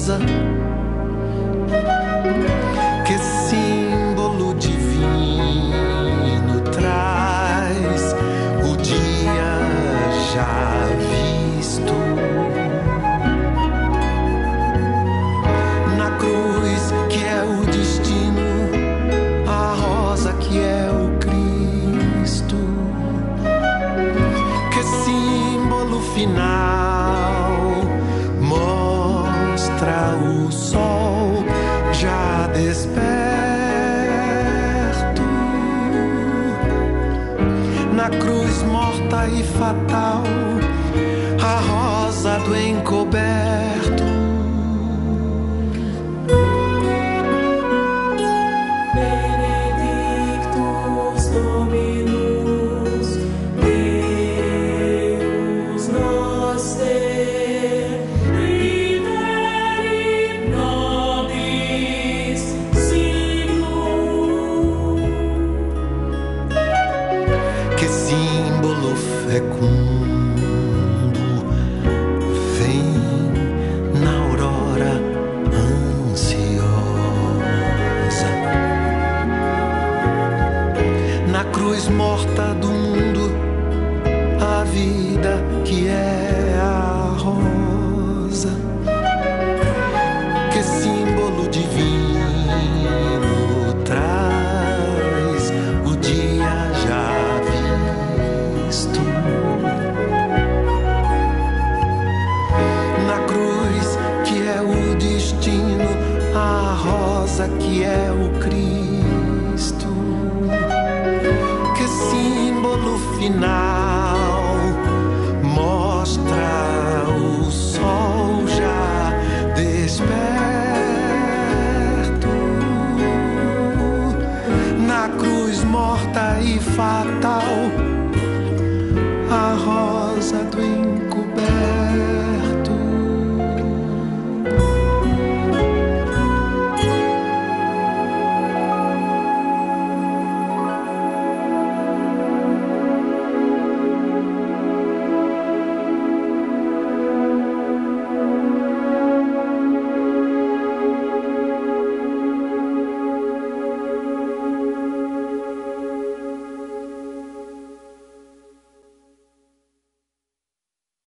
rosa. Que símbolo divino traz o dia já visto. Na cruz que é o destino, a rosa que é o Cristo. Que símbolo final mostra o sol já desperto. Na cruz morta e fatal, a rosa do encoberto. Benedictus Dominus, Deus noster, Rideri nobis signum. Que símbolo fecundo vem na aurora ansiosa. Na cruz morta do mundo, a vida que é a rosa. Que símbolo divino traz o dia já visto. Na cruz que é o destino, a rosa que é o Cristo. Que símbolo final mostra o sol já desperto. Na cruz morta e fatal,